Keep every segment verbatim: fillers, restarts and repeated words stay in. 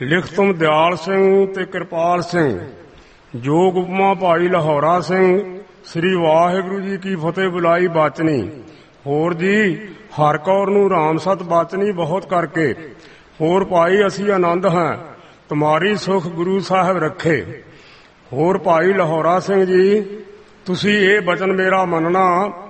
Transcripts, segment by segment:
ਲਿਖ ਤੁਮ ਦਿਆਲ ਸਿੰਘ ਤੇ ਕਿਰਪਾਲ ਸਿੰਘ, ਜੋਗ ਉਪਮਾ ਭਾਈ ਲਾਹੌਰਾ ਸਿੰਘ। ਸ੍ਰੀ ਵਾਹਿਗੁਰੂ ਜੀ ਕੀ ਫਤਿਹ ਬੁਲਾਈ ਬਾਚਨੀ। ਹੋਰ ਜੀ ਹਰ ਕੌਰ ਨੂੰ ਰਾਮ ਸਤ ਬਾਚਨੀ ਬਹੁਤ ਕਰਕੇ। ਹੋਰ ਭਾਈ ਅਸੀਂ ਆਨੰਦ ਹਾਂ, ਤੁਮਾਰੀ ਸੁਖ ਗੁਰੂ ਸਾਹਿਬ ਰੱਖੇ। ਹੋਰ ਭਾਈ ਲਾਹੌਰਾ ਸਿੰਘ ਜੀ, ਤੁਸੀਂ ਇਹ ਬਚਨ ਮੇਰਾ ਮੰਨਣਾ,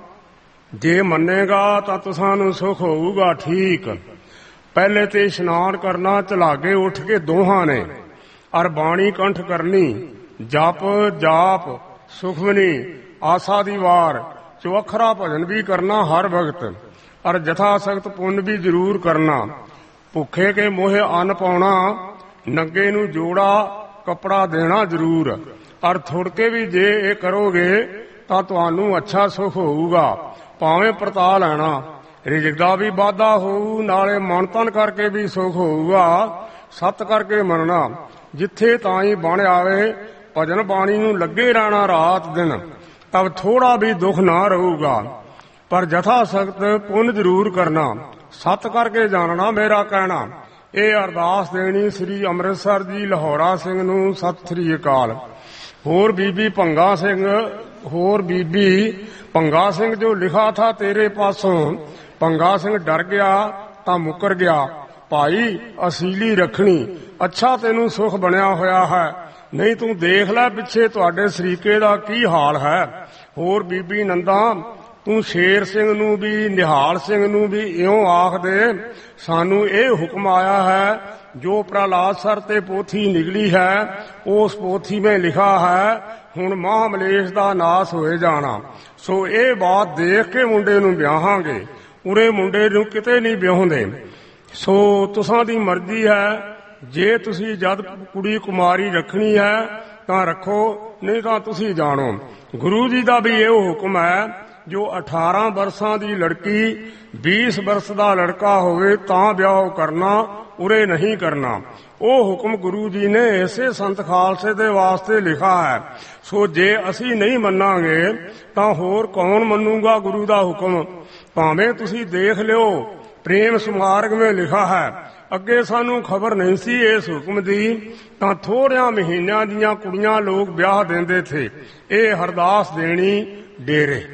ਜੇ ਮੰਨੇਗਾ ਤਾਂ ਤੁਸਾਂ ਨੂੰ ਸੁਖ ਹੋਊਗਾ। ਠੀਕ, ਪਹਿਲੇ ਤੇ ਇਸ਼ਨਾਨ ਕਰਨਾ ਝਲਾਗੇ ਉੱਠ ਕੇ ਦੋਹਾਂ ਨੇ, ਅਰ ਬਾਣੀ ਕੰਠ ਕਰਨੀ, ਜਪ ਜਾਪ ਸੁਖਵਨੀ ਆਸਾ ਦੀ ਵਾਰ, ਚੌਖਰਾ ਭਜਨ ਵੀ ਕਰਨਾ ਹਰ ਵਕਤ, ਅਰ ਜਥਾ ਸਖਤ ਪੁੰਨ ਵੀ ਜ਼ਰੂਰ ਕਰਨਾ। ਭੁੱਖੇ ਕੇ ਮੋਹੇ ਅੰਨ ਪਾਉਣਾ, ਨੰਗੇ ਨੂੰ ਜੋੜਾ ਕੱਪੜਾ ਦੇਣਾ ਜ਼ਰੂਰ, ਅਰ ਥੁੜਕੇ ਵੀ ਜੇ ਇਹ ਕਰੋਗੇ ਤਾਂ ਤੁਹਾਨੂੰ ਅੱਛਾ ਸੁਖ ਹੋਊਗਾ। ਭਾਵੇਂ ਪਰਤਾ ਲੈਣਾ, ਰਿਜ਼ਕ ਦਾ ਵੀ ਵਾਧਾ ਹੋਊ, ਨਾਲੇ ਮਨ ਤਨ ਕਰਕੇ ਵੀ ਸੁਖ ਹੋਊਗਾ। ਸੱਤ ਕਰਕੇ ਮੰਨਣਾ, ਜਿੱਥੇ ਤਾਂ ਹੀ ਬਣ ਆਵੇ, ਭਜਨ ਬਾਣੀ ਨੂੰ ਲੱਗੇ ਰਹਿਣਾ ਰਾਤ ਦਿਨ, ਤਬ ਥੋੜਾ ਵੀ ਦੁੱਖ ਨਾ ਰਹੂਗਾ। ਪਰ ਜਥਾ ਸਖਤ ਪੁੰਨ ਜ਼ਰੂਰ ਕਰਨਾ, ਸੱਤ ਕਰਕੇ ਜਾਣਨਾ ਮੇਰਾ ਕਹਿਣਾ। ਇਹ ਅਰਦਾਸ ਦੇਣੀ ਸ੍ਰੀ ਅੰਮ੍ਰਿਤਸਰ ਜੀ ਲਾਹੌਰਾ ਸਿੰਘ ਨੂੰ। ਸਤਿ ਸ੍ਰੀ ਅਕਾਲ। ਹੋਰ ਬੀਬੀ ਭੰਗਾ ਸਿੰਘ, ਹੋਰ ਬੀਬੀ ਭੰਗਾ ਸਿੰਘ, ਜੋ ਲਿਖਾ ਥਾ ਤੇਰੇ ਪਾਸੋਂ, ਭੰਗਾ ਸਿੰਘ ਡਰ ਗਿਆ ਤਾਂ ਮੁੱਕਰ ਗਿਆ। ਭਾਈ ਅਸੀਲੀ ਰੱਖਣੀ, ਅੱਛਾ ਤੈਨੂੰ ਸੁਖ ਬਣਿਆ ਹੋਇਆ ਹੈ, ਨਹੀਂ ਤੂੰ ਦੇਖ ਲੈ ਪਿੱਛੇ ਤੁਹਾਡੇ ਸਰੀਕੇ ਦਾ ਕੀ ਹਾਲ ਹੈ। ਹੋਰ ਬੀਬੀ ਨੰਦਾ, ਤੂੰ ਸ਼ੇਰ ਸਿੰਘ ਨੂੰ ਵੀ ਨਿਹਾਲ ਸਿੰਘ ਨੂੰ ਵੀ ਇਉਂ ਆਖ ਦੇ, ਸਾਨੂੰ ਇਹ ਹੁਕਮ ਆਇਆ ਹੈ, ਜੋ ਪ੍ਰਹਲਾਦ ਸਰ ਤੇ ਪੋਥੀ ਨਿਕਲੀ ਹੈ, ਉਸ ਪੋਥੀ ਵਿੱਚ ਲਿਖਾ ਹੈ, ਹੁਣ ਮਹਾਂ ਮਲੇਸ਼ ਦਾ ਨਾਸ ਹੋਏ ਜਾਣਾ। ਸੋ ਇਹ ਬਾਤ ਦੇਖ ਕੇ ਮੁੰਡੇ ਨੂੰ ਵਿਆਹਾਂਗੇ, ਉਰੇ ਮੁੰਡੇ ਨੂੰ ਕਿਤੇ ਨਹੀਂ ਵਿਆਹੁੰਦੇ। ਸੋ ਤੁਸਾਂ ਦੀ ਮਰਜ਼ੀ ਹੈ, ਜੇ ਤੁਸੀਂ ਜਦ ਕੁੜੀ ਕੁਮਾਰੀ ਰੱਖਣੀ ਹੈ ਤਾਂ ਰੱਖੋ, ਨਹੀਂ ਤਾਂ ਤੁਸੀਂ ਜਾਣੋ। ਗੁਰੂ ਜੀ ਦਾ ਵੀ ਇਹ ਹੁਕਮ ਹੈ, ਜੋ ਅਠਾਰਾਂ ਵਰਸਾਂ ਦੀ ਲੜਕੀ ਵੀਸ ਵਰਸ ਦਾ ਲੜਕਾ ਹੋਵੇ ਤਾਂ ਵਿਆਹ ਕਰਨਾ, ਉਰੇ ਨਹੀਂ ਕਰਨਾ। ਉਹ ਹੁਕਮ ਗੁਰੂ ਜੀ ਨੇ ਇਸੇ ਸੰਤ ਖਾਲਸੇ ਦੇ ਵਾਸਤੇ ਲਿਖਾ ਹੈ। ਸੋ ਜੇ ਅਸੀਂ ਨਹੀਂ ਮੰਨਾਂਗੇ ਤਾਂ ਹੋਰ ਕੌਣ ਮੰਨੂਗਾ ਗੁਰੂ ਦਾ ਹੁਕਮ। ਭਾਵੇਂ ਤੁਸੀਂ ਦੇਖ ਲਿਓ, ਪ੍ਰੇਮ ਸਮਾਰਗ ਵਿੱਚ ਲਿਖਾ ਹੈ। ਅੱਗੇ ਸਾਨੂੰ ਖਬਰ ਨਹੀਂ ਸੀ ਇਸ ਹੁਕਮ ਦੀ, ਤਾਂ ਥੋੜਿਆਂ ਮਹੀਨਿਆਂ ਦੀਆਂ ਕੁੜੀਆਂ ਲੋਕ ਵਿਆਹ ਦਿੰਦੇ ਥੇ। ਇਹ ਅਰਦਾਸ ਦੇਣੀ ਡੇਰੇ।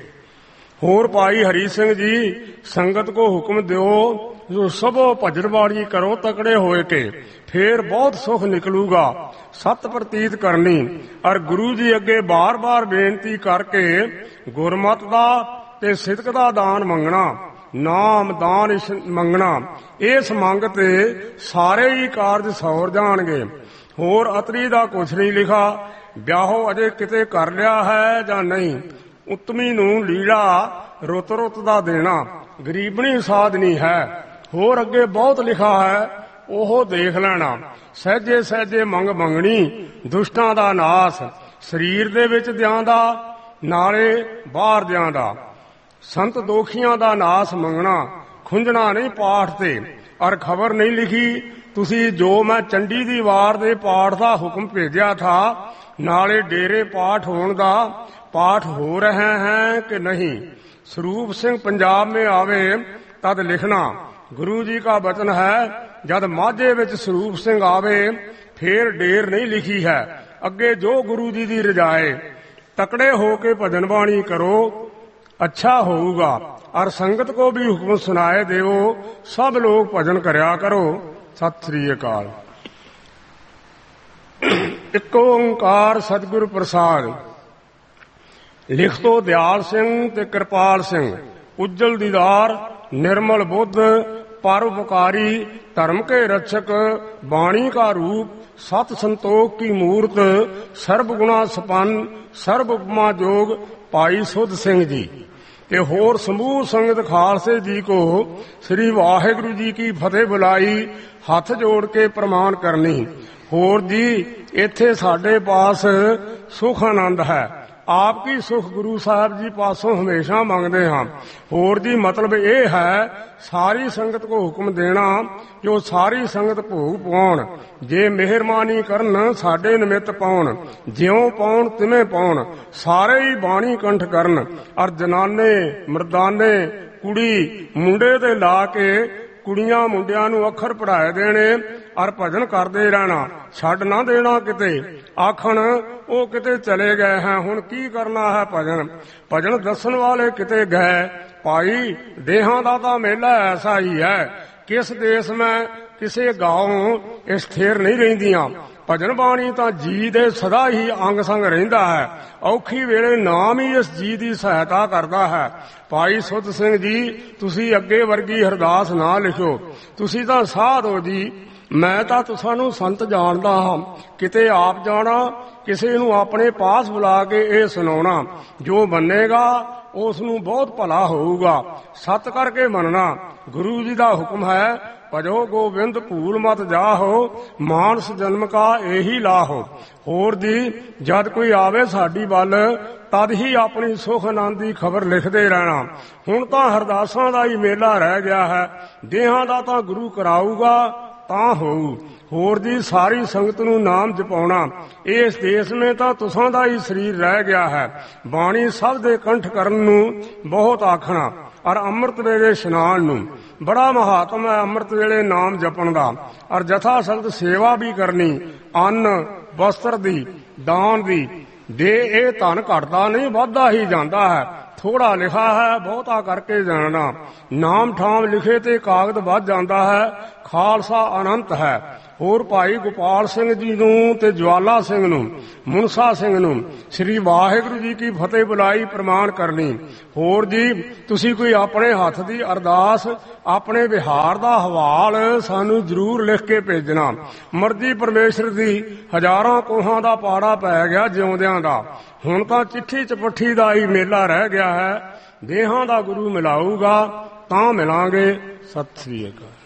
ਹੋਰ ਭਾਈ ਹਰੀ ਸਿੰਘ ਜੀ, ਸੰਗਤ ਕੋ ਹੁਕਮ ਦਿਓ, ਜੋ ਸਭੋ ਭਜਨਬਾਣੀ ਕਰੋ ਤਕੜੇ ਹੋਏ ਕੇ, ਫੇਰ ਬਹੁਤ ਸੁਖ ਨਿਕਲੂਗਾ। ਸਤ ਪ੍ਰਤੀਤ ਕਰਨੀ, ਅਰ ਗੁਰੂ ਜੀ ਅੱਗੇ ਬਾਰ-ਬਾਰ ਬੇਨਤੀ ਕਰਕੇ ਗੁਰਮਤ ਦਾ ਤੇ ਸਿਦਕ ਦਾ ਦਾਨ ਮੰਗਣਾ, ਨਾਮ ਦਾਨ ਮੰਗਣਾ। ਇਸ ਮੰਗ ਤੇ ਸਾਰੇ ਹੀ ਕਾਰਜ ਸੌਰ ਜਾਣਗੇ। ਹੋਰ ਅਤਰੀ ਦਾ ਕੁਛ ਨਹੀਂ ਲਿਖਾ, ਵਿਆਹੋ ਅਜੇ ਕਿਤੇ ਕਰ ਲਿਆ ਹੈ ਜਾਂ ਨਹੀਂ। ਉਤਮੀ ਨੂੰ ਲੀੜਾ ਰੁੱਤ ਰੁੱਤ ਦਾ ਦੇਣਾ, ਗਰੀਬਣੀ ਸਾਧਨੀ ਹੈ। ਹੋਰ ਅੱਗੇ ਬਹੁਤ ਲਿਖਾ ਹੈ, ਉਹ ਦੇਖ ਲੈਣਾ। ਸਹਿਜੇ ਸਹਿਜੇ ਮੰਗ ਮੰਗਣੀ, ਦੁਸ਼ਟਾਂ ਦਾ ਨਾਸ, ਸਰੀਰ ਦੇ ਵਿੱਚ ਦਿਆਂ ਦਾ ਨਾਲੇ ਬਾਹਰ ਦਿਆਂ ਦਾ। ਸੰਤ ਦੋਖੀਆਂ ਦਾ ਨਾਸ ਮੰਗਣਾ, ਖੁੰਝਣਾ ਨਹੀਂ ਪਾਠ ਤੇ। ਅਰ ਖਬਰ ਨਹੀਂ ਲਿਖੀ ਤੁਸੀਂ, ਜੋ ਮੈਂ ਚੰਡੀ ਦੀ ਵਾਰ ਦੇ ਪਾਠ ਦਾ ਹੁਕਮ ਭੇਜਿਆ ਥਾ, ਨਾਲੇ ਡੇਰੇ ਪਾਠ ਹੋਣ ਦਾ, ਪਾਠ ਹੋ ਰਹੇ ਹੈ ਕਿ ਨਹੀਂ। ਸਰੂਪ ਸਿੰਘ ਪੰਜਾਬ में आवे तद लिखना। गुरु जी का वचन है, जद माझे विच सरੂਪ ਸਿੰਘ आवे फिर ढेर नहीं लिखी है। अगे जो गुरु जी दी रजाए, तकड़े होके भजन बाणी करो, अच्छा होगा। और संगत को भी हुक्म सुनाए देवो, सब लोग भजन करया करो। सत श्री अकाल। एक ओंकार सतगुरु प्रसाद। लिख तो दयाल सिंह ते कृपाल सिंह, उज्जल दीदार निर्मल बुद्ध, परोपकारी धर्म के रक्षक, वाणी का रूप, सत संतोख की मूर्त, सर्व गुणा संपन्न, सर्व उपमा जोग, भाई सुध सिंह जी। ते होर समूह संगत खालसे जी को श्री वाहिगुरु जी की फतेह बुलाई, हथ जोड़ के प्रमाण करनी। होर जी इत्थे साडे पास सुख आनंद है, आपकी सुख गुरु साहब जी पासों हमेशा मंगते हाँ। होर जी मतलब ये है, सारी संगत को हुक्म देना, जो सारी संगत भोग पाउण, जे मेहरबानी करन साडे निमित्त पाउण, ज्यों पाउण तिवें पाउण, सारे ही बाणी कंठ करन। अर जनाने मर्दाने कुड़ी मुंडे ते ला के कुड़ियां मुंडियां नूं अखर पढ़ाए देने, ਔਰ ਭਜਨ ਕਰਦੇ ਰਹਿਣਾ, ਛੱਡ ਨਾ ਦੇਣਾ ਕਿਤੇ। ਆਖਣ ਉਹ ਕਿਤੇ ਚਲੇ ਗਏ ਹੈ, ਹੁਣ ਕੀ ਕਰਨਾ ਹੈ ਭਜਨ। ਭਜਨ ਦੱਸਣ ਵਾਲੇ ਕਿਤੇ ਗਏ, ਭਾਈ ਦੇਹਾਂ ਦਾ ਤਾਂ ਮੇਲਾ ਐਸਾ ਹੀ ਹੈ। ਕਿਸ ਦੇਸ ਮੈਂ ਕਿਸੇ ਗਾਉਂ ਇਹ ਸਥਿਰ ਨਹੀਂ ਰਹਿੰਦੀਆਂ। ਭਜਨ ਬਾਣੀ ਤਾਂ ਜੀ ਦੇ ਸਦਾ ਹੀ ਅੰਗ ਸੰਗ ਰਹਿੰਦਾ ਹੈ। ਔਖੀ ਵੇਲੇ ਨਾਮ ਹੀ ਇਸ ਜੀ ਦੀ ਸਹਾਇਤਾ ਕਰਦਾ ਹੈ। ਭਾਈ ਸੁੱਧ ਸਿੰਘ ਜੀ, ਤੁਸੀਂ ਅੱਗੇ ਵਰਗੀ ਅਰਦਾਸ ਨਾ ਲਿਖੋ। ਤੁਸੀਂ ਤਾਂ ਸਾਧ ਹੋ ਜੀ, ਮੈਂ ਤਾਂ ਤੁਹਾਨੂੰ ਸੰਤ ਜਾਣਦਾ ਹਾਂ। ਕਿਤੇ ਆਪ ਜਾਣਾ, ਕਿਸੇ ਨੂੰ ਆਪਣੇ ਪਾਸ ਬੁਲਾ ਕੇ ਇਹ ਸੁਣਾਉਣਾ। ਜੋ ਮੰਨੇਗਾ ਉਸ ਨੂੰ ਬਹੁਤ ਭਲਾ ਹੋਊਗਾ। ਸੱਤ ਕਰਕੇ ਮੰਨਣਾ। ਗੁਰੂ ਜੀ ਦਾ ਹੁਕਮ ਹੈ, ਭਜੋ ਗੋਬਿੰਦ ਭੂਲ ਮਤ ਜਾਹੋ, ਮਾਨਸ ਜਨਮ ਕਾ ਇਹੀ ਲਾਹੋ। ਹੋਰ ਜੀ, ਜਦ ਕੋਈ ਆਵੇ ਸਾਡੀ ਵੱਲ, ਤਦ ਹੀ ਆਪਣੀ ਸੁਖ ਆਨੰਦ ਦੀ ਖਬਰ ਲਿਖਦੇ ਰਹਿਣਾ। ਹੁਣ ਤਾਂ ਅਰਦਾਸਾਂ ਦਾ ਹੀ ਮੇਲਾ ਰਹਿ ਗਿਆ ਹੈ। ਦੇਹਾਂ ਦਾ ਤਾਂ ਗੁਰੂ ਕਰਾਊਗਾ ਤਾਂ ਹੋਊ। ਹੋਰ ਜੀ, ਸਾਰੀ ਸੰਗਤ ਨੂੰ ਨਾਮ ਜਪਾਉਣਾ। ਇਸ ਦੇਸ਼ ਨੇ ਤਾਂ ਤੁਸਾਂ ਦਾ ਹੀ ਸਰੀਰ ਰਹਿ ਗਿਆ ਹੈ। ਬਾਣੀ ਸਭ ਦੇ ਕੰਠ ਕਰਨ ਨੂੰ ਬਹੁਤ ਆਖਣਾ, ਔਰ ਅੰਮ੍ਰਿਤ ਵੇਲੇ ਇਸ਼ਨਾਨ ਨੂੰ। ਬੜਾ ਮਹਾਤਮ ਹੈ ਅੰਮ੍ਰਿਤ ਵੇਲੇ ਨਾਮ ਜਪਣ ਦਾ। ਔਰ ਜਥਾ ਸਖਤ ਸੇਵਾ ਵੀ ਕਰਨੀ, ਅੰਨ ਵਸਤਰ ਦੀ, ਦਾਨ ਦੀ। ਦੇ ਇਹ ਧਨ ਘਟਦਾ ਨਹੀਂ, ਵੱਧਦਾ ਹੀ ਜਾਂਦਾ ਹੈ। ਥੋੜਾ ਲਿਖਾ ਹੈ, ਬਹੁਤਾ ਕਰਕੇ ਜਾਣਨਾ। ਨਾਮ ਠਾਮ ਲਿਖੇ ਤੇ ਕਾਗਜ਼ ਵੱਧ ਜਾਂਦਾ ਹੈ। ਖਾਲਸਾ ਅਨੰਤ ਹੈ। ਹੋਰ ਭਾਈ ਗੋਪਾਲ ਸਿੰਘ ਜੀ ਨੂੰ ਤੇ ਜਵਾਲਾ ਸਿੰਘ ਨੂੰ, ਮੁਨਸਾ ਸਿੰਘ ਨੂੰ ਸ੍ਰੀ ਵਾਹਿਗੁਰੂ ਜੀ ਕੀ ਫਤਿਹ ਬੁਲਾਈ ਪ੍ਰਮਾਣ ਕਰਨੀ। ਹੋਰ ਜੀ, ਤੁਸੀਂ ਕੋਈ ਆਪਣੇ ਹੱਥ ਦੀ ਅਰਦਾਸ, ਆਪਣੇ ਵਿਹਾਰ ਦਾ ਹਵਾਲ ਸਾਨੂੰ ਜ਼ਰੂਰ ਲਿਖ ਕੇ ਭੇਜਣਾ। ਮਰਜ਼ੀ ਪਰਮੇਸ਼ਰ ਦੀ, ਹਜ਼ਾਰਾਂ ਕੋਹਾਂ ਦਾ ਪਾੜਾ ਪੈ ਗਿਆ ਜਿਉਂਦਿਆਂ ਦਾ। ਹੁਣ ਤਾਂ ਚਿੱਠੀ ਚਪੱਠੀ ਦਾ ਹੀ ਮੇਲਾ ਰਹਿ ਗਿਆ ਹੈ। ਦੇਹਾਂ ਦਾ ਗੁਰੂ ਮਿਲਾਊਗਾ ਤਾਂ ਮਿਲਾਂਗੇ। ਸਤਿ ਸ੍ਰੀ ਅਕਾਲ।